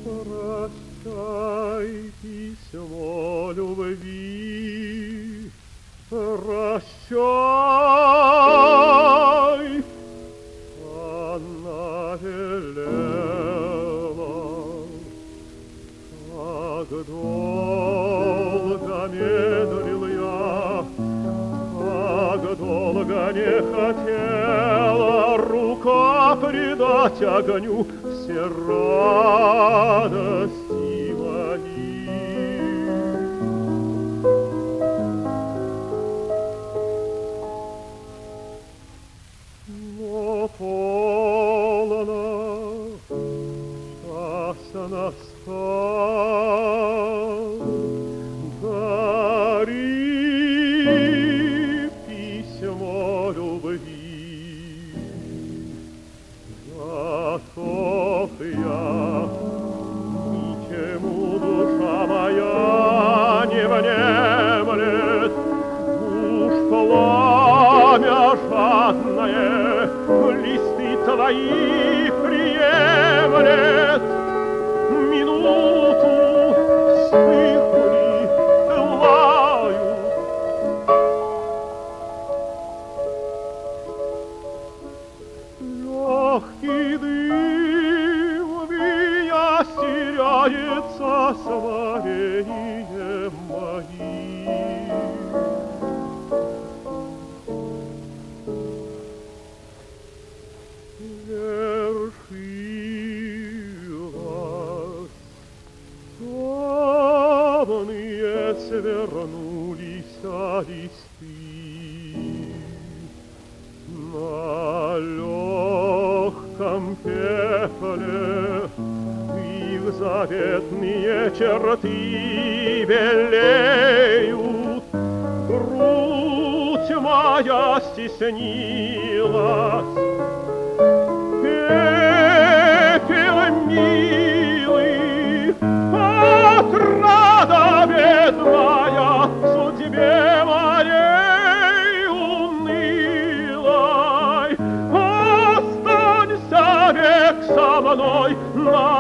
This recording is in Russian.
Прощай, письмо любви, прощай. Она велела, как долго медлил я, как долго не хотела рука предать огню все радости мои. Но полно час настал, дари письмо любви. Готов я, ничему душа моя не внемлет, уж пламя жадное листы твои приемлет. Минуту вспыхнули, лают. Легкий дым меня теряется сварением моим. Вершилась, темные свернулись листы. На легком пепле их заветные черты белеют. Грудь моя стеснилась, пепел милый, отрада бедная в судьбе моей унылой. Останься век со мной на